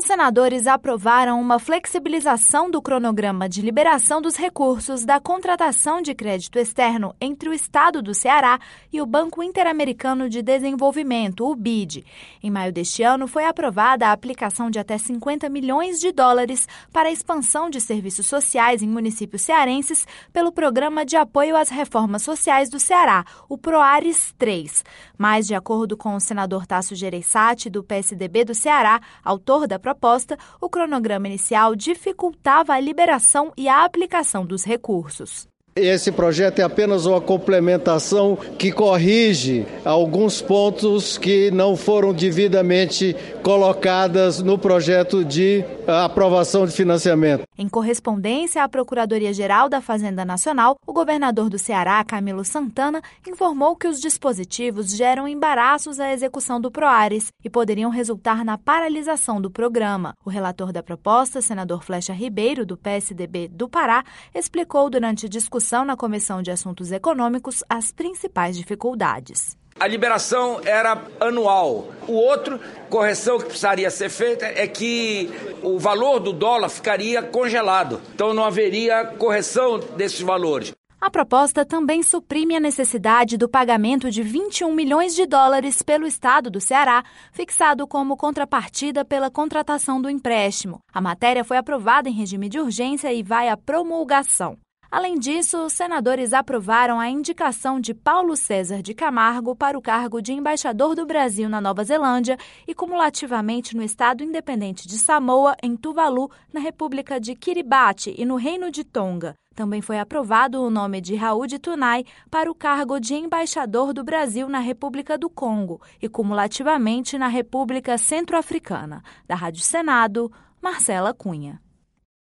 Os senadores aprovaram uma flexibilização do cronograma de liberação dos recursos da contratação de crédito externo entre o Estado do Ceará e o Banco Interamericano de Desenvolvimento, o BID. Em maio deste ano, foi aprovada a aplicação de até 50 milhões de dólares para a expansão de serviços sociais em municípios cearenses pelo Programa de Apoio às Reformas Sociais do Ceará, o PROARES 3. Mas, de acordo com o senador Tasso Gereissati, do PSDB do Ceará, autor da proposta, o cronograma inicial dificultava a liberação e a aplicação dos recursos. Esse projeto é apenas uma complementação que corrige alguns pontos que não foram devidamente colocadas no projeto de aprovação de financiamento. Em correspondência à Procuradoria-Geral da Fazenda Nacional, o governador do Ceará, Camilo Santana, informou que os dispositivos geram embaraços à execução do PROARES e poderiam resultar na paralisação do programa. O relator da proposta, senador Flecha Ribeiro, do PSDB do Pará, explicou durante discussão na Comissão de Assuntos Econômicos as principais dificuldades. A liberação era anual. O outro, correção que precisaria ser feita é que o valor do dólar ficaria congelado. Então não haveria correção desses valores. A proposta também suprime a necessidade do pagamento de 21 milhões de dólares pelo Estado do Ceará, fixado como contrapartida pela contratação do empréstimo. A matéria foi aprovada em regime de urgência e vai à promulgação. Além disso, os senadores aprovaram a indicação de Paulo César de Camargo para o cargo de embaixador do Brasil na Nova Zelândia e cumulativamente no Estado Independente de Samoa, em Tuvalu, na República de Kiribati e no Reino de Tonga. Também foi aprovado o nome de Raul de Tunai para o cargo de embaixador do Brasil na República do Congo e cumulativamente na República Centro-Africana. Da Rádio Senado, Marcela Cunha.